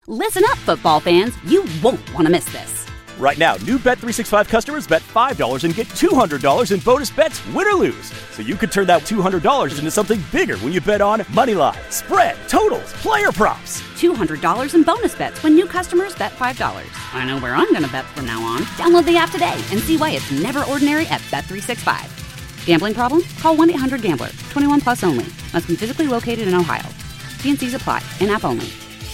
Listen up, football fans. You won't want to miss this. Right now, new Bet365 customers bet $5 and get $200 in bonus bets, win or lose. So you could turn that $200 into something bigger when you bet on moneyline, spread, totals, player props. $200 in bonus bets when new customers bet $5. I know where I'm going to bet from now on. Download the app today and see why it's never ordinary at Bet365. Gambling problem? Call 1-800-GAMBLER. 21 plus only. Must be physically located in Ohio. T&Cs apply. In-app only.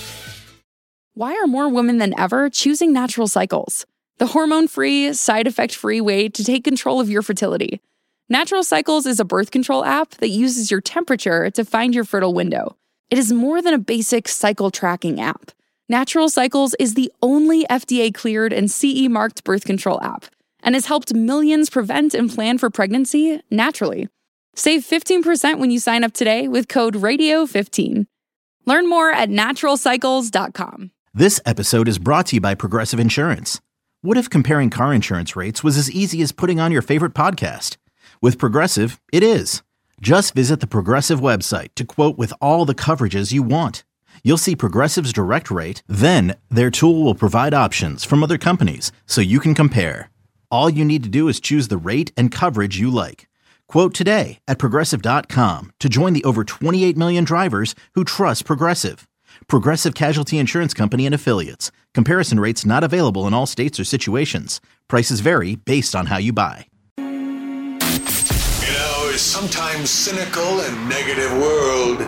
Why are more women than ever choosing Natural Cycles? The hormone-free, side-effect-free way to take control of your fertility. Natural Cycles is a birth control app that uses your temperature to find your fertile window. It is more than a basic cycle tracking app. Natural Cycles is the only FDA-cleared and CE-marked birth control app and has helped millions prevent and plan for pregnancy naturally. Save 15% when you sign up today with code RADIO15. Learn more at naturalcycles.com. This episode is brought to you by Progressive Insurance. What if comparing car insurance rates was as easy as putting on your favorite podcast? With Progressive, it is. Just visit the Progressive website to quote with all the coverages you want. You'll see Progressive's direct rate, then their tool will provide options from other companies so you can compare. All you need to do is choose the rate and coverage you like. Quote today at Progressive.com to join the over 28 million drivers who trust Progressive. Progressive Casualty Insurance Company and Affiliates. Comparison rates not available in all states or situations. Prices vary based on how you buy. You know, sometimes cynical and negative world,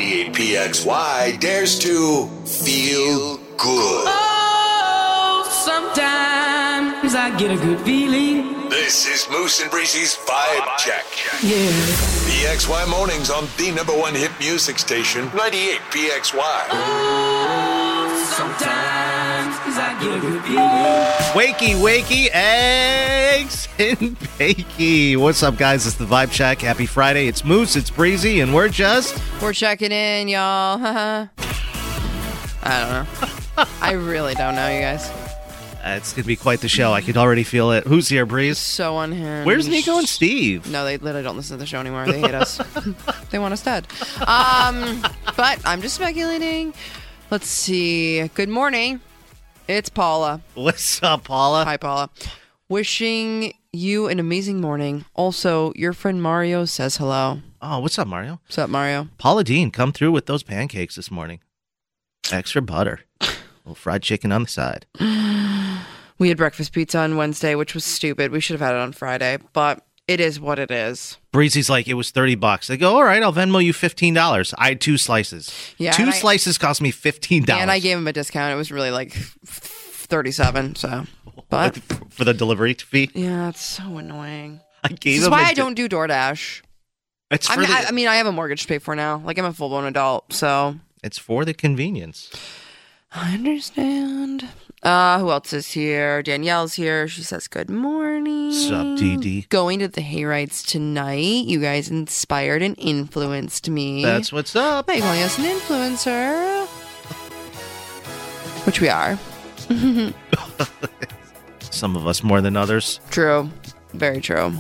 98PXY dares to feel good. Oh, sometimes I get a good feeling. This is Moose and Breezy's Vibe Check. Yeah. PXY mornings on the #1 hit music station, 98PXY. Oh, sometimes I get a good feeling. Wakey, eggs and bakey. What's up, guys? It's the Vibe Check. Happy Friday. It's Moose, it's Breezy, and we're checking in, y'all. I don't know. I really don't know, you guys. It's going to be quite the show. I can already feel it. Who's here, Breeze? So unhinged. Where's Nico and Steve? No, they literally don't listen to the show anymore. They hate us. They want us dead. But I'm just speculating. Let's see. Good morning. It's Paula. What's up, Paula? Hi, Paula. Wishing you an amazing morning. Also, your friend Mario says hello. Oh, what's up, Mario? What's up, Mario? Paula Dean, come through with those pancakes this morning. Extra butter. A little fried chicken on the side. We had breakfast pizza on Wednesday, which was stupid. We should have had it on Friday, but it is what it is. Breezy's like, it was $30. I go, all right, I'll Venmo you $15. I had 2 slices. Yeah, two slices cost me $15. And I gave him a discount. It was really like $37. So, but for the delivery fee. Yeah, it's so annoying. I gave This is him why I don't do DoorDash. It's I mean, I have a mortgage to pay for now. Like, I'm a full-blown adult, so it's for the convenience. I understand. Who else is here? Danielle's here. She says, good morning. Sup, DD? Going to the hayrides tonight. You guys inspired and influenced me. That's what's up. By calling us an influencer. Which we are. Some of us more than others. True. Very true.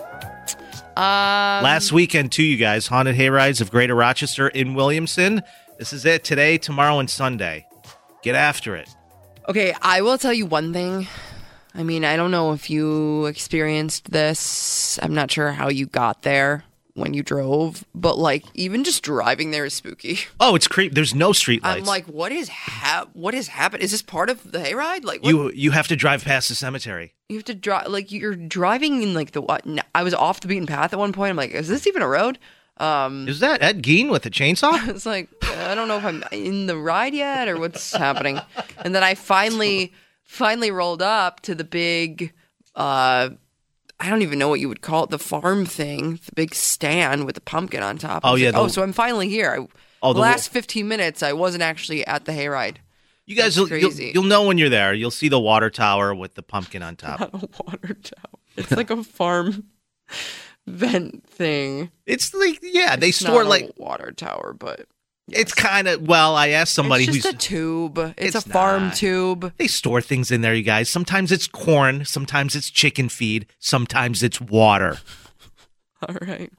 Last weekend, too, you guys. Haunted Hayrides of Greater Rochester in Williamson. This is it. Today, tomorrow, and Sunday. Get after it. Okay, I will tell you one thing. I mean, I don't know if you experienced this. I'm not sure how you got there when you drove, but like even just driving there is spooky. Oh, it's creepy. There's no street lights. I'm like, what is happening? Is this part of the hayride? Like, you have to drive past the cemetery. You have to drive, like you're driving in like the what? I was off the beaten path at one point. I'm like, is this even a road? Is that Ed Gein with a chainsaw? It's like, I don't know if I'm in the ride yet or what's happening. And then I finally rolled up to the big, I don't even know what you would call it, the farm thing, the big stand with the pumpkin on top. Oh, yeah. Like, so I'm finally here. The last 15 minutes, I wasn't actually at the hayride. You guys, you'll know when you're there. You'll see the water tower with the pumpkin on top. Not a water tower. It's like a farm vent thing. It's like, yeah, they store like a water tower, but yes. It's kind of, well, I asked somebody it's just who's a tube. It's a farm tube. They store things in there, you guys. Sometimes it's corn, sometimes it's chicken feed, sometimes it's water. All right.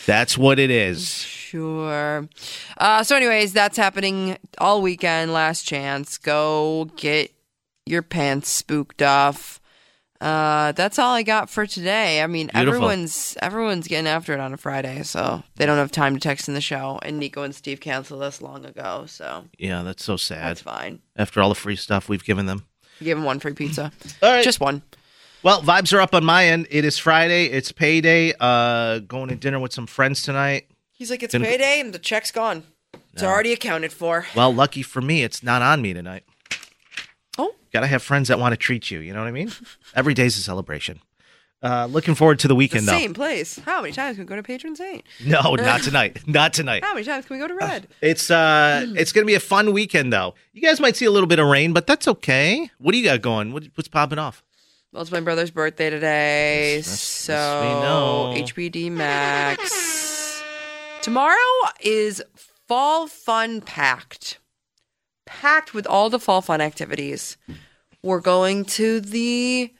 That's what it is. Sure. So anyways, that's happening all weekend. Last chance. Go get your pants spooked off. That's all I got for today. I mean, Beautiful. everyone's getting after it on a Friday, so they don't have time to text in the show. And Nico and Steve canceled us long ago, so Yeah, that's so sad. that's fine. After all the free stuff we've given them. Give them one free pizza. All right. Just one. Well, vibes are up on my end. It is Friday. It's payday. Going to dinner with some friends tonight. He's like, it's payday and the check's gone. It's already accounted for. Well, lucky for me, it's not on me tonight. Oh. Gotta have friends that want to treat you. You know what I mean? Every day's a celebration. Looking forward to the weekend, The though. same place. How many times can we go to Patron Saint? No, not tonight. Not tonight. How many times can we go to Red? It's gonna be a fun weekend, though. You guys might see a little bit of rain, but that's okay. What do you got going? What's popping off? Well, it's my brother's birthday today, Yes, we know. HBD Max. Tomorrow is fall fun packed with all the fall fun activities. We're going to the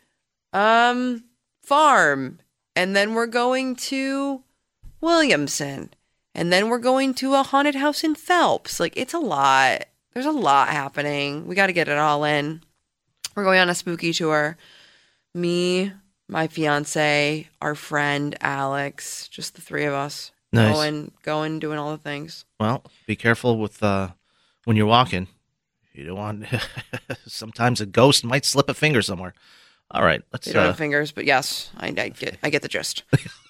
farm, and then we're going to Williamson, and then we're going to a haunted house in Phelps. Like, it's a lot. There's a lot happening. We got to get it all in. We're going on a spooky tour. Me, my fiance, our friend Alex, just the three of us. Nice. Going, doing all the things. Well, be careful with when you're walking. You don't want. Sometimes a ghost might slip a finger somewhere. All right, let's. They don't have fingers, but yes, I get the gist.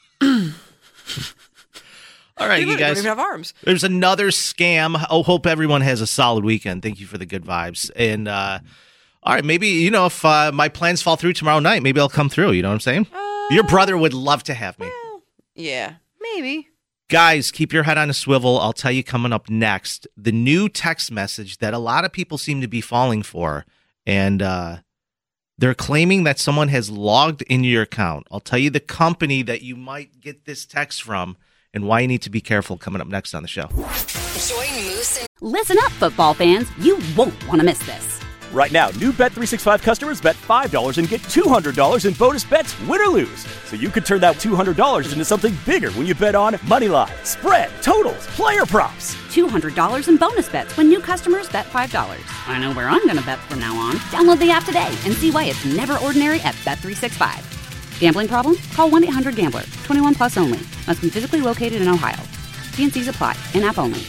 All right, you They guys. don't even have arms. There's another scam. Oh, hope everyone has a solid weekend. Thank you for the good vibes. And all right, maybe if my plans fall through tomorrow night, maybe I'll come through. You know what I'm saying? Your brother would love to have me. Well, yeah, maybe. Guys, keep your head on a swivel. I'll tell you coming up next, the new text message that a lot of people seem to be falling for. And they're claiming that someone has logged into your account. I'll tell you the company that you might get this text from and why you need to be careful coming up next on the show. Join Moose and Listen up, football fans. You won't want to miss this. Right now, new Bet365 customers bet $5 and get $200 in bonus bets, win or lose. So you could turn that $200 into something bigger when you bet on moneyline, spread, totals, player props. $200 in bonus bets when new customers bet $5. I know where I'm going to bet from now on. Download the app today and see why it's never ordinary at Bet365. Gambling problem? Call 1-800-GAMBLER. 21 plus only. Must be physically located in Ohio. T&Cs apply. In-app only.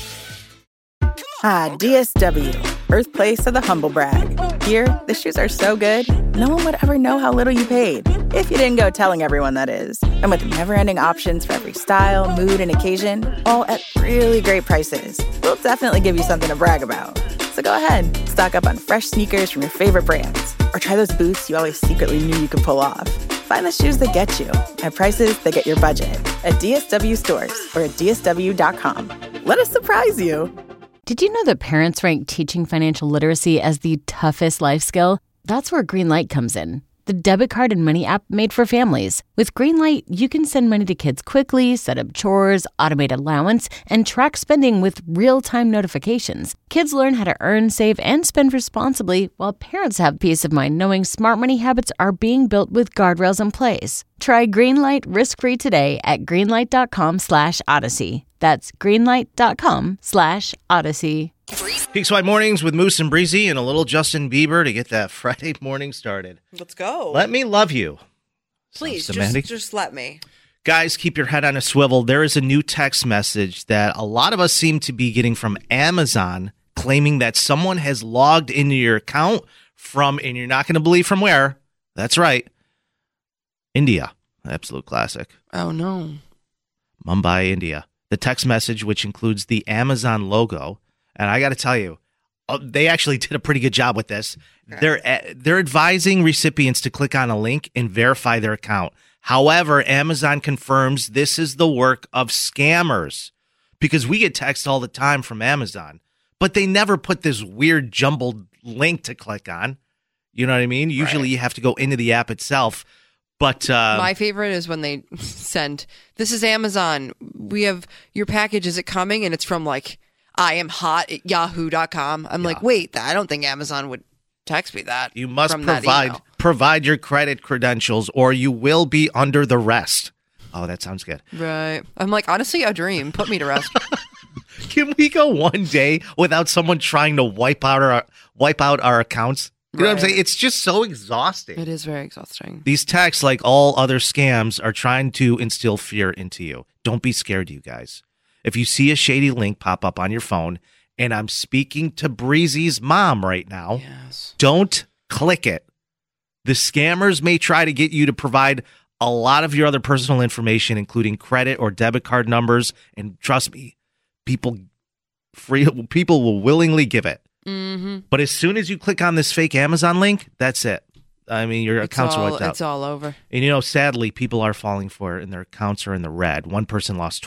Ah, DSW, birthplace of the humble brag. Here, the shoes are so good, no one would ever know how little you paid. If you didn't go telling everyone, that is. And with never-ending options for every style, mood, and occasion, all at really great prices, we'll definitely give you something to brag about. So go ahead, stock up on fresh sneakers from your favorite brands, or try those boots you always secretly knew you could pull off. Find the shoes that get you at prices that get your budget at DSW stores or at DSW.com. Let us surprise you. Did you know that parents rank teaching financial literacy as the toughest life skill? That's where Greenlight comes in, the debit card and money app made for families. With Greenlight, you can send money to kids quickly, set up chores, automate allowance, and track spending with real-time notifications. Kids learn how to earn, save, and spend responsibly, while parents have peace of mind knowing smart money habits are being built with guardrails in place. Try Greenlight risk-free today at greenlight.com/Odyssey. That's greenlight.com/Odyssey. Peaks White Mornings with Moose and Breezy and a little Justin Bieber to get that Friday morning started. Let's go. Let me love you. Please, Sounds demanding. just let me. Guys, keep your head on a swivel. There is a new text message that a lot of us seem to be getting from Amazon claiming that someone has logged into your account from, and you're not going to believe from where. That's right. India. Absolute classic. Oh, no. Mumbai, India. The text message, which includes the Amazon logo, and I got to tell you, they actually did a pretty good job with this. Okay. They're advising recipients to click on a link and verify their account. However, Amazon confirms this is the work of scammers because we get texts all the time from Amazon, but they never put this weird jumbled link to click on. You know what I mean? Usually you have to go into the app itself. But my favorite is when they send, this is Amazon. We have your package. Is it coming? And it's from like, I am hot at yahoo.com. I'm like, wait, I don't think Amazon would text me that. You must provide your credit credentials or you will be under the rest. Oh, that sounds good. Right. I'm like, honestly, a dream. Put me to rest. Can we go one day without someone trying to wipe out our accounts? You know what I'm saying? It's just so exhausting. It is very exhausting. These texts, like all other scams, are trying to instill fear into you. Don't be scared, you guys. If you see a shady link pop up on your phone, and I'm speaking to Breezy's mom right now, don't click it. The scammers may try to get you to provide a lot of your other personal information, including credit or debit card numbers, and trust me, people will willingly give it. Mm-hmm. But as soon as you click on this fake Amazon link, that's it. I mean, your accounts are wiped out. It's all over. And, sadly, people are falling for it, and their accounts are in the red. One person lost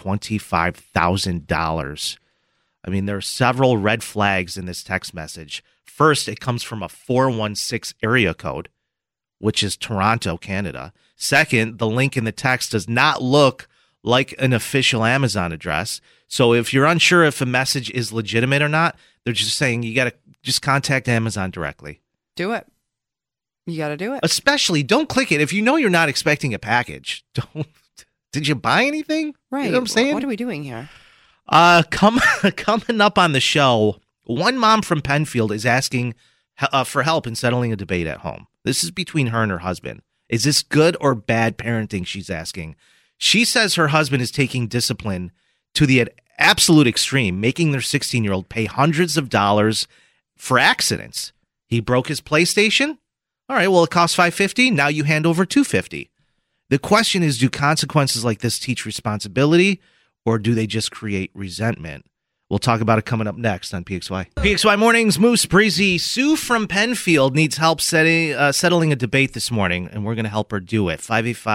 $25,000. I mean, there are several red flags in this text message. First, it comes from a 416 area code, which is Toronto, Canada. Second, the link in the text does not look like an official Amazon address. So if you're unsure if a message is legitimate or not, they're just saying you got to just contact Amazon directly. Do it. You got to do it. Especially, don't click it if you know you're not expecting a package. Did you buy anything? Right. You know what I'm saying? What are we doing here? Coming up on the show, one mom from Penfield is asking for help in settling a debate at home. This is between her and her husband. Is this good or bad parenting, she's asking. She says her husband is taking discipline to the absolute extreme, making their 16-year-old pay hundreds of dollars for accidents. He broke his PlayStation? All right, well, it costs $550. Now you hand over $250. The question is, do consequences like this teach responsibility, or do they just create resentment? We'll talk about it coming up next on PXY. PXY Mornings, Moose, Breezy. Sue from Penfield needs help settling a debate this morning, and we're going to help her do it.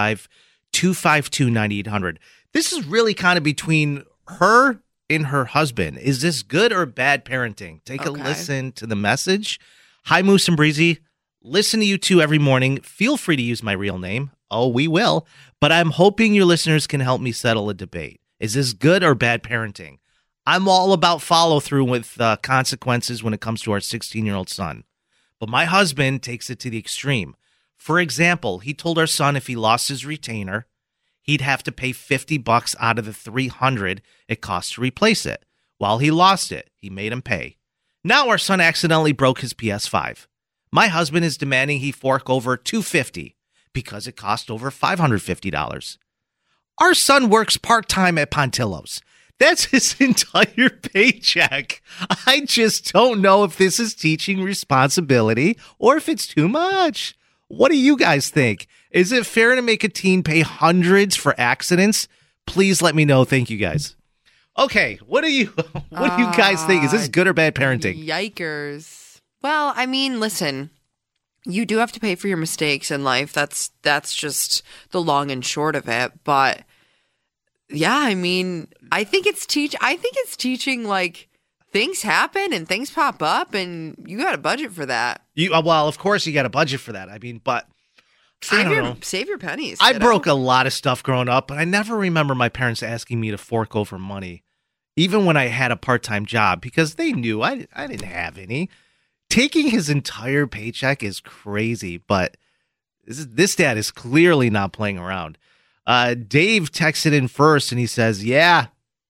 585-252-9800. This is really kind of between her and her husband. Is this good or bad parenting? Take a listen to the message. Hi, Moose and Breezy. Listen to you two every morning. Feel free to use my real name. Oh, we will. But I'm hoping your listeners can help me settle a debate. Is this good or bad parenting? I'm all about follow through with consequences when it comes to our 16-year-old son. But my husband takes it to the extreme. For example, he told our son if he lost his retainer, he'd have to pay $50 out of the $300 it cost to replace it. While he lost it, he made him pay. Now our son accidentally broke his PS5. My husband is demanding he fork over $250 because it cost over $550. Our son works part-time at Pontillo's. That's his entire paycheck. I just don't know if this is teaching responsibility or if it's too much. What do you guys think? Is it fair to make a teen pay hundreds for accidents? Please let me know. Thank you, guys. Okay, what do you guys think? Is this good or bad parenting? Yikers. Well, I mean, listen, you do have to pay for your mistakes in life. That's just the long and short of it. But yeah, I mean, I think it's teaching like things happen and things pop up, and you got a budget for that. Well, of course you got a budget for that. I mean, but save your pennies. I broke a lot of stuff growing up, but I never remember my parents asking me to fork over money, even when I had a part-time job, because they knew I didn't have any. Taking his entire paycheck is crazy, but this dad is clearly not playing around. Dave texted in first, and he says, yeah,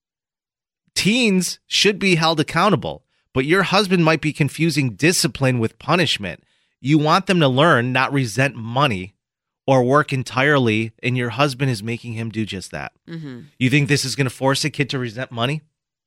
teens should be held accountable, but your husband might be confusing discipline with punishment. You want them to learn, not resent money or work entirely, and your husband is making him do just that. Mm-hmm. You think this is going to force a kid to resent money?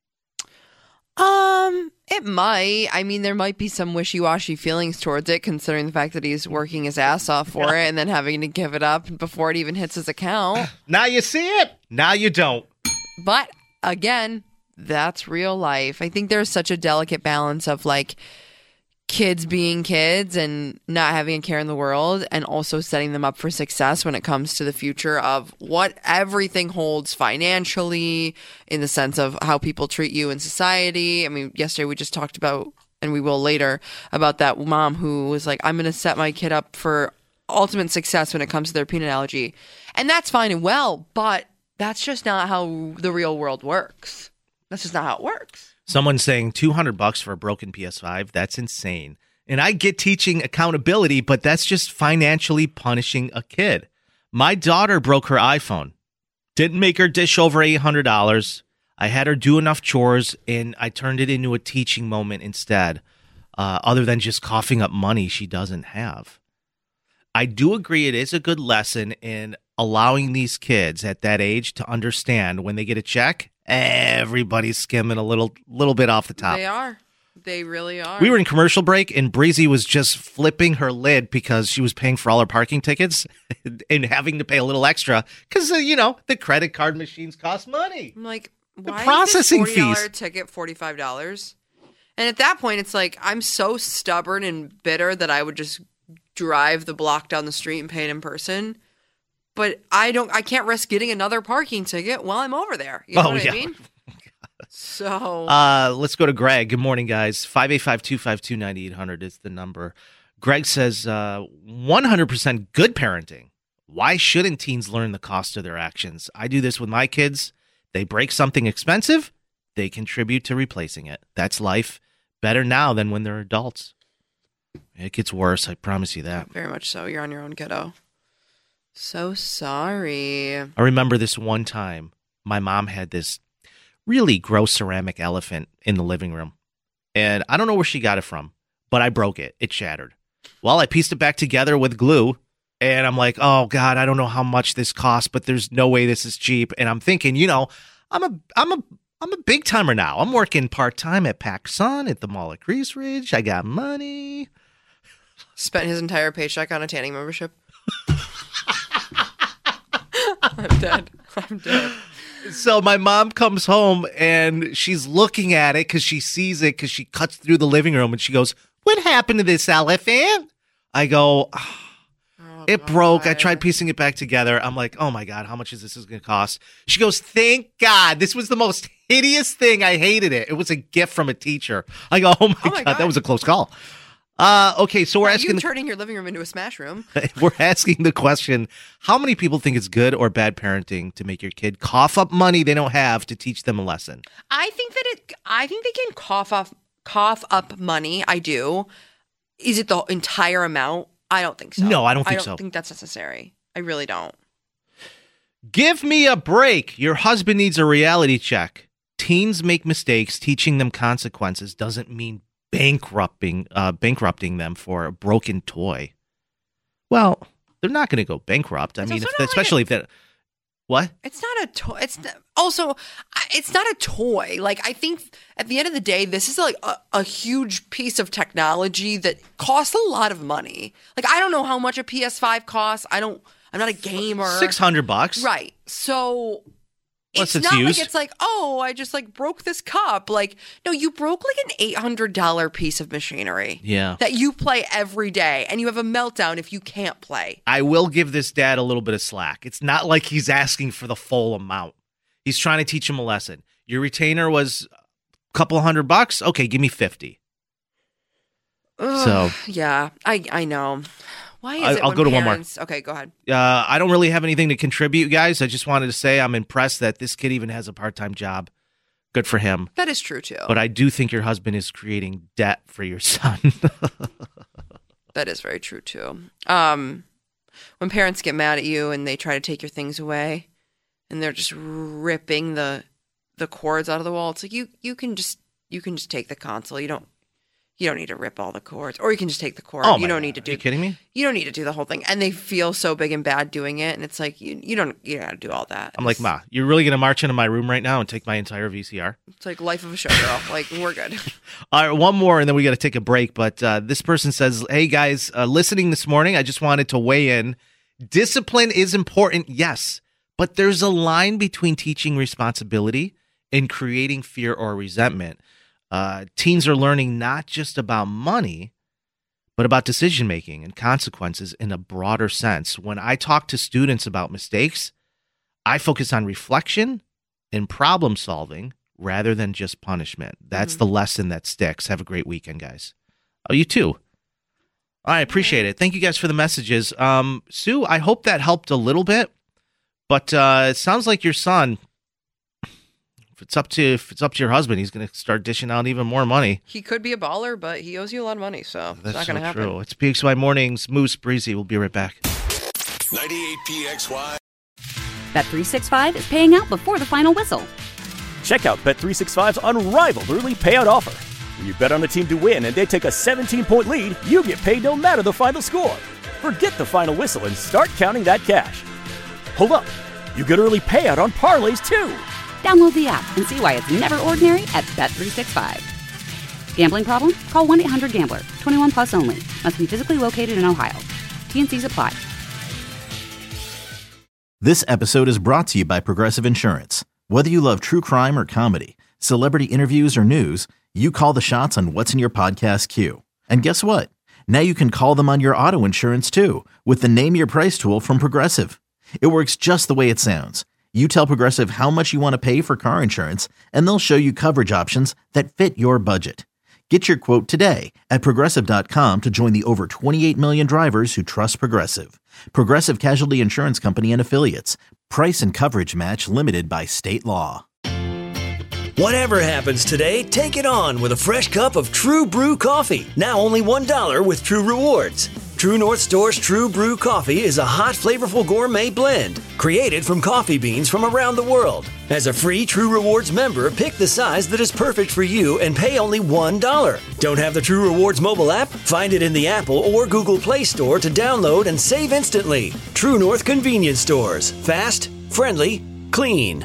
It might. I mean, there might be some wishy-washy feelings towards it, considering the fact that he's working his ass off for it and then having to give it up before it even hits his account. Now you see it. Now you don't. But again, that's real life. I think there's such a delicate balance of like kids being kids and not having a care in the world, and also setting them up for success when it comes to the future of what everything holds financially, in the sense of how people treat you in society. I mean, yesterday we just talked about, and we will later, about that mom who was like, I'm going to set my kid up for ultimate success when it comes to their peanut allergy. And that's fine and well, but that's just not how the real world works. That's just not how it works. Someone's saying $200 for a broken PS5. That's insane. And I get teaching accountability, but that's just financially punishing a kid. My daughter broke her iPhone. Didn't make her dish over $800. I had her do enough chores, and I turned it into a teaching moment instead, other than just coughing up money she doesn't have. I do agree it is a good lesson in allowing these kids at that age to understand when they get a check, everybody's skimming a little bit off the top. They are. They really are. We were in commercial break, and Breezy was just flipping her lid because she was paying for all her parking tickets and having to pay a little extra because, the credit card machines cost money. I'm like, the why processing is this $40 fees ticket $45? And at that point, it's like, I'm so stubborn and bitter that I would just drive the block down the street and pay it in person. But I can't risk getting another parking ticket while I'm over there. You know what I mean? So let's go to Greg. Good morning, guys. 585-252-9800 is the number. Greg says 100% good parenting. Why shouldn't teens learn the cost of their actions? I do this with my kids. They break something expensive, they contribute to replacing it. That's life. Better now than when they're adults. It gets worse, I promise you that. Very much so. You're on your own, kiddo. So sorry. I remember this one time my mom had this really gross ceramic elephant in the living room. And I don't know where she got it from, but I broke it. It shattered. Well, I pieced it back together with glue. And I'm like, oh, God, I don't know how much this costs, but there's no way this is cheap. And I'm thinking, I'm a big timer now. I'm working part-time at PacSun at the Mall at Grease Ridge. I got money. Spent his entire paycheck on a tanning membership. I'm dead. So my mom comes home and she's looking at it because she sees it because she cuts through the living room and she goes, what happened to this elephant? I go, it broke. I tried piecing it back together. I'm like, oh my God, how much is this going to cost? She goes, thank God. This was the most hideous thing. I hated it. It was a gift from a teacher. I go, oh my God, that was a close call. Okay, so we're asking. You turning your living room into a smash room. We're asking the question: how many people think it's good or bad parenting to make your kid cough up money they don't have to teach them a lesson? I think they can cough up money. I do. Is it the entire amount? I don't think so. No, I don't think so. I don't think that's necessary. I really don't. Give me a break. Your husband needs a reality check. Teens make mistakes. Teaching them consequences doesn't mean bankrupting them for a broken toy. Well, they're not going to go bankrupt. I mean, especially if they're what? It's not a toy. It's not a toy. Like, I think at the end of the day, this is like a huge piece of technology that costs a lot of money. Like, I don't know how much a PS5 costs. I'm not a gamer. $600. Right. So Unless it's it's not used. like it's like, oh, I just like broke this cup. Like, no, you broke like an $800 piece of machinery. Yeah. That you play every day, and you have a meltdown if you can't play. I will give this dad a little bit of slack. It's not like he's asking for the full amount. He's trying to teach him a lesson. Your retainer was a couple $100. Okay, give me 50. Ugh, yeah, I know. Why is it I'll when go to parents... one more. Okay, go ahead. I don't really have anything to contribute, guys. I just wanted to say I'm impressed that this kid even has a part-time job. Good for him. That is true, too. But I do think your husband is creating debt for your son. That is very true, too. When parents get mad at you and they try to take your things away and they're just ripping the cords out of the wall, it's like you can just take the console. You don't need to rip all the cords. Or you can just take the cord. Oh, you don't need to do. Are you kidding me? You don't need to do the whole thing. And they feel so big and bad doing it. And it's like, you don't got to do all that. I'm like, Ma, you're really going to march into my room right now and take my entire VCR? It's like life of a showgirl. Like, we're good. All right, one more, and then we got to take a break. But this person says, hey, guys, listening this morning, I just wanted to weigh in. Discipline is important, yes. But there's a line between teaching responsibility and creating fear or resentment. Teens are learning not just about money, but about decision-making and consequences in a broader sense. When I talk to students about mistakes, I focus on reflection and problem solving rather than just punishment. That's the lesson that sticks. Have a great weekend, guys. Oh, you too. I appreciate it. Thank you guys for the messages. Sue, I hope that helped a little bit, but it sounds like your son... If it's up to your husband, he's going to start dishing out even more money. He could be a baller, but he owes you a lot of money, so it's not going to happen. True. It's PXY Mornings. Moose, Breezy. We'll be right back. 98 PXY. Bet365 is paying out before the final whistle. Check out Bet365's unrivaled early payout offer. When you bet on a team to win and they take a 17-point lead, you get paid no matter the final score. Forget the final whistle and start counting that cash. Hold up. You get early payout on parlays, too. Download the app and see why it's never ordinary at Bet365. Gambling problem? Call 1-800-GAMBLER. 21 plus only. Must be physically located in Ohio. T&Cs apply. This episode is brought to you by Progressive Insurance. Whether you love true crime or comedy, celebrity interviews or news, you call the shots on what's in your podcast queue. And guess what? Now you can call them on your auto insurance too with the Name Your Price tool from Progressive. It works just the way it sounds. You tell Progressive how much you want to pay for car insurance, and they'll show you coverage options that fit your budget. Get your quote today at Progressive.com to join the over 28 million drivers who trust Progressive. Progressive Casualty Insurance Company and Affiliates. Price and coverage match limited by state law. Whatever happens today, take it on with a fresh cup of True Brew coffee. Now only $1 with True Rewards. True North Store's True Brew coffee is a hot, flavorful gourmet blend created from coffee beans from around the world. As a free True Rewards member, pick the size that is perfect for you and pay only $1. Don't have the True Rewards mobile app? Find it in the Apple or Google Play Store to download and save instantly. True North Convenience Stores. Fast, friendly, clean.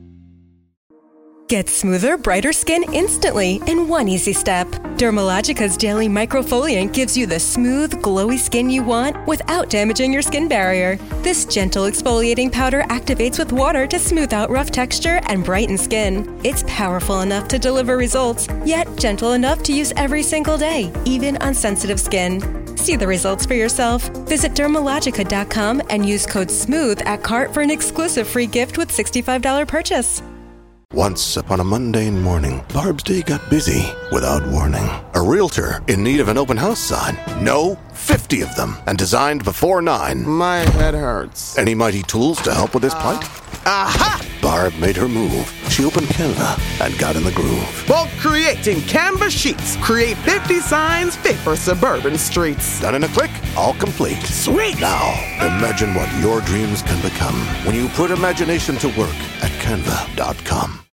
Get smoother, brighter skin instantly in one easy step. Dermalogica's Daily Microfoliant gives you the smooth, glowy skin you want without damaging your skin barrier. This gentle exfoliating powder activates with water to smooth out rough texture and brighten skin. It's powerful enough to deliver results, yet gentle enough to use every single day, even on sensitive skin. See the results for yourself. Visit Dermalogica.com and use code SMOOTH at cart for an exclusive free gift with $65 purchase. Once upon a mundane morning, Barb's day got busy without warning. A realtor in need of an open house sign. No, 50 of them, and designed before 9. My head hurts. Any mighty tools to help with this plight? Aha! Barb made her move. She opened Canva and got in the groove. Bulk creating Canva sheets. Create 50 signs fit for suburban streets. Done in a click, all complete. Sweet! Now, imagine what your dreams can become when you put imagination to work at Canva.com.